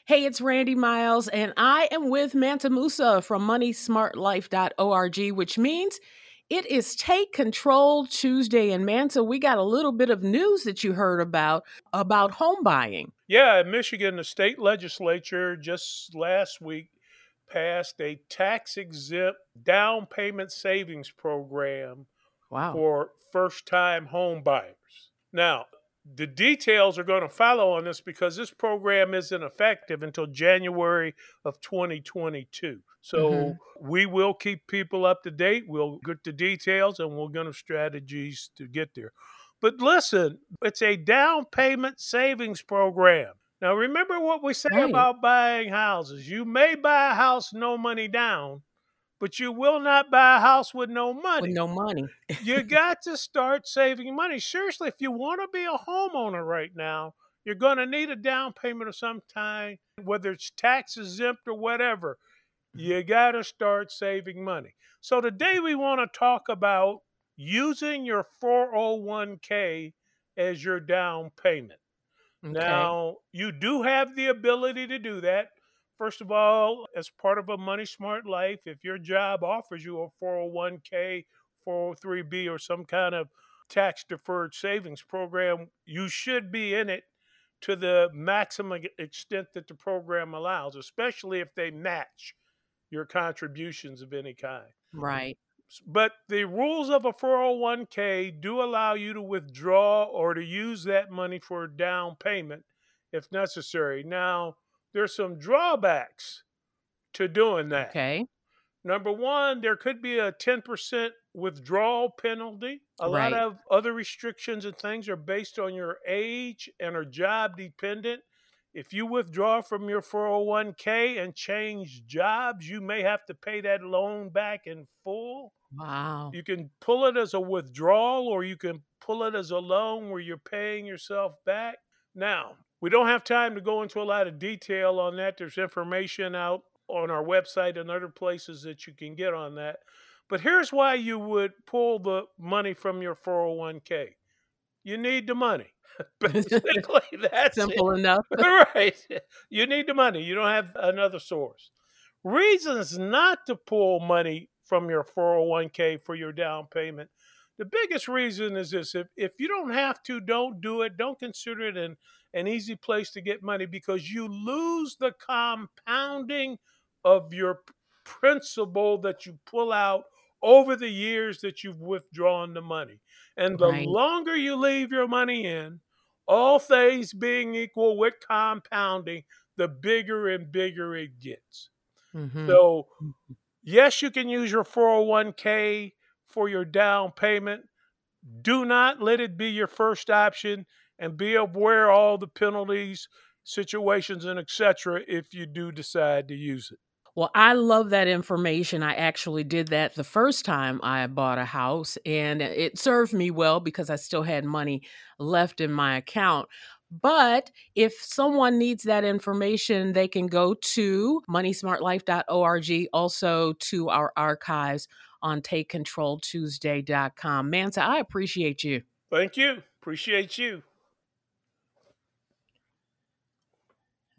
Hey, it's Randy Miles, and I am with Manta Musa from MoneySmartLife.org, which means it is Take Control Tuesday. And Manta, we got a little bit of news that you heard about home buying. Yeah, in Michigan, the state legislature just last week passed a tax exempt down payment savings program Wow. for first time home buyers. Now, the details are going to follow on this because this program isn't effective until January of 2022. So Hmm. we will keep people up to date. We'll get the details and we'll get them strategies to get there. But listen, it's a down payment savings program. Now, remember what we say Right. about buying houses. You may buy a house no money down, but you will not buy a house with no With money. no money. You got to start saving money. Seriously, if you want to be a homeowner right now, you're going to need a down payment of some kind, whether it's tax exempt or whatever. You got to start saving money. So today we want to talk about using your 401k as your down payment. Okay. Now, you do have the ability to do that. First of all, as part of a Money Smart Life, if your job offers you a 401k, 403b, or some kind of tax deferred savings program, you should be in it to the maximum extent that the program allows, especially if they match your contributions of any kind. Right. But the rules of a 401k do allow you to withdraw or to use that money for a down payment if necessary. Now, there's some drawbacks to doing that. Okay. Number one, there could be a 10% withdrawal penalty. A lot Right. of other restrictions and things are based on your age and are job dependent. If you withdraw from your 401k and change jobs, you may have to pay that loan back in full. Wow. You can pull it as a withdrawal or you can pull it as a loan where you're paying yourself back. Now, we don't have time to go into a lot of detail on that. There's information out on our website and other places that you can get on that. But here's why you would pull the money from your 401k. You need the money. Basically, that's it. Simple enough. Right. You need the money. You don't have another source. Reasons not to pull money from your 401k for your down payment. The biggest reason is this: if you don't have to, don't do it. Don't consider it an easy place to get money because you lose the compounding of your principal that you pull out over the years that you've withdrawn the money. And the Right. longer you leave your money in, all things being equal with compounding, the bigger and bigger it gets. Hmm. So, yes, you can use your 401k for your down payment. Do not let it be your first option and be aware of all the penalties, situations, and etc. if you do decide to use it. Well, I love that information. I actually did that the first time I bought a house, and it served me well because I still had money left in my account. But if someone needs that information, they can go to moneysmartlife.org, also to our archives on takecontroltuesday.com. Manta, I appreciate you. Thank you. Appreciate you.